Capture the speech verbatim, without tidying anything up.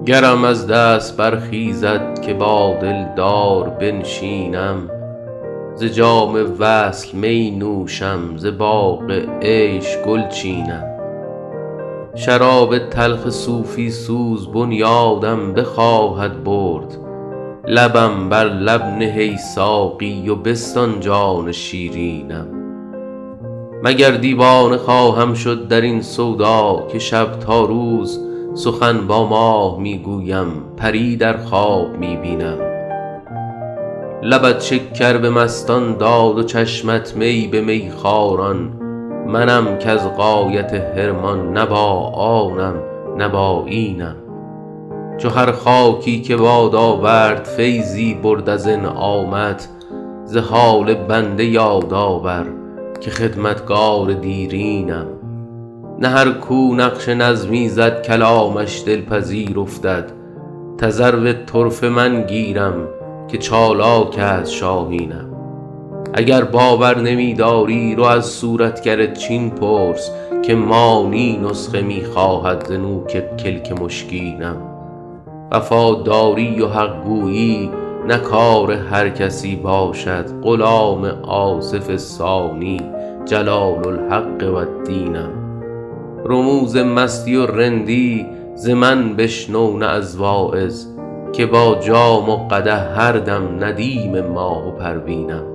گرم از دست برخیزد که با دلدار بنشینم، ز جام وصل می نوشم، ز باغ عیش گل چینم. شراب تلخ صوفی سوز بنیادم بخواهد برد، لبم بر لب نه ای ساقی و بستان جان شیرینم. مگر دیوانه خواهم شد در این سودا که شب تا روز سخن با ماه می گویم، پری در خواب می بینم. لبت شکر به مستان داد و چشمت می به میخواران، منم کز غایت حرمان نه با آنم نه با اینم. چو هر خاکی که باد آورد فیضی برد از انعامت، ز حال بنده یاد آور که خدمتگار دیرینم. نه هر کو نقش نظمی زد کلامش دلپذیر افتد، تذرو طرفه من گیرم که چالاک از شاهینم. اگر باور نمی داری رو از صورتگر چین پرس که مانی نسخه می خواهد ز نوک کلک مشکینم. وفاداری و حق گویی نه کار هر کسی باشد، غلام آصف ثانی جلال الحق و الدینم. رموز مستی و رندی ز من بشنو نه از واعظ، که با جام و قدح هر دم ندیم ماه و پروینم.